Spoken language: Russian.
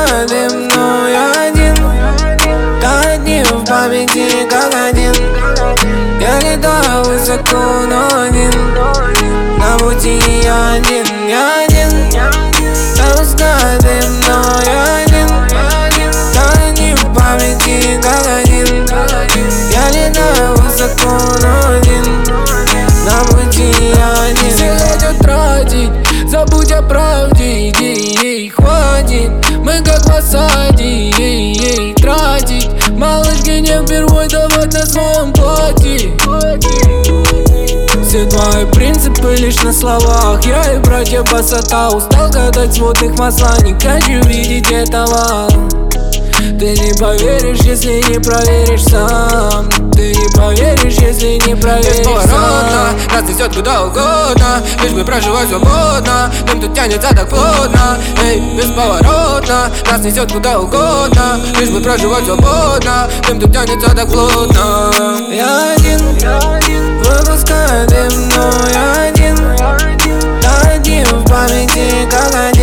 Выпускает дым, но я один. Одни в памяти как один. Я летаю высоко, но один. На пути я один, я один. Выпускает дым, но я один. Одни в памяти как один. Я летаю высоко, но один. На пути я один. Все хотят тратить, забудь о правде, ей хватит. Мы как в осаде, ей тратить. Малышки не впервой давать на своем платье. Все твои принципы лишь на словах. Я и братья Басата. Устал катать свод их масла. Не хочу видеть этого. Ты не поверишь, если не проверишь сам. Ты не поверишь, если не проверишь бесповоротно, нас несет куда угодно, лишь бы проживать свободно. Дым тут тянется так плотно. Эй, бесповоротно, нас несет куда угодно, лишь бы проживать свободно. Дым тут тянется так плотно. Я один, выпускаю дым, но я один. Одни в памяти как один.